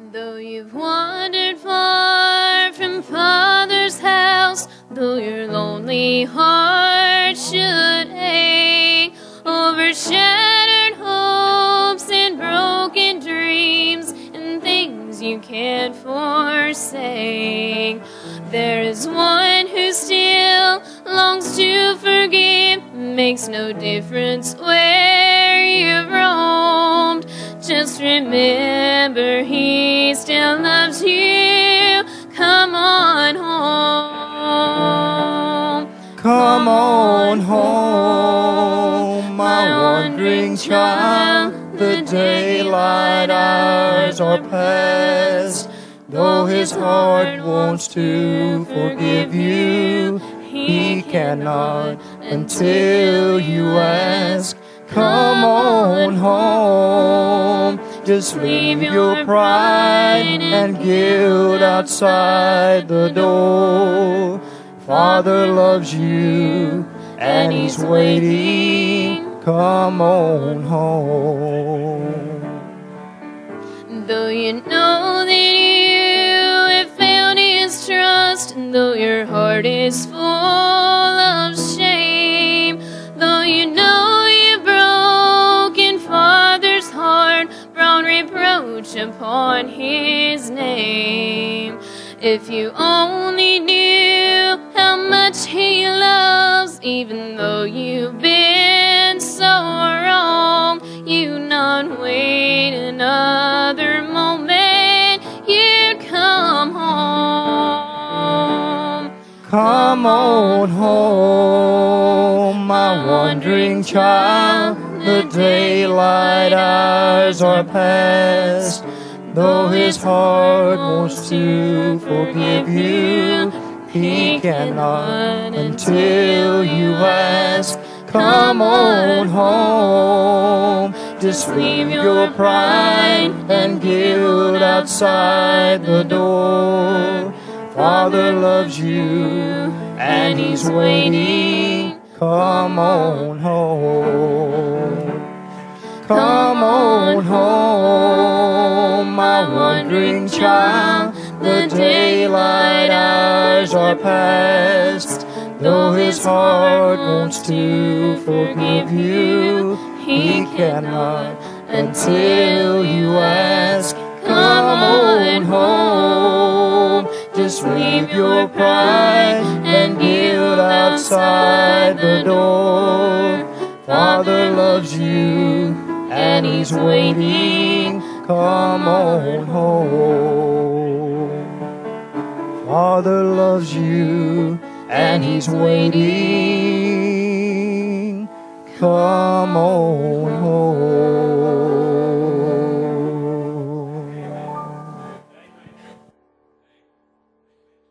Though you've wandered far from Father's house, though your lonely heart should ache over shattered hopes and broken dreams and things you can't forsake, there is one who still longs to forgive. Makes no difference where you've roamed, just remember he still loves you. Come on home. Come on home, my wandering child. The daylight hours are past. Though his heart wants to forgive you, he cannot until you ask. Come on home, just leave your pride and guilt outside the door. Father loves you and he's waiting. Come on home. Though you know that you have failed his trust, though your heart is full of shame, though you know you've broken Father's heart, brought reproach upon his name, if you only knew how much he loves, even though you've been so wrong, you not wait another moment, you'd come home. Come on home, my wandering child. The daylight hours are past. Though his heart wants to forgive you, he cannot until you ask. Come on home, just leave your pride and guilt outside the door. Father loves you and he's waiting. Come on home. Come on home, my wandering child. The daylight hours are past. Though his heart wants to forgive you, he cannot until you ask. Come on home, just leave your pride and guilt outside the door. Father loves you and he's waiting. Come on home. Father loves you and he's waiting. Come on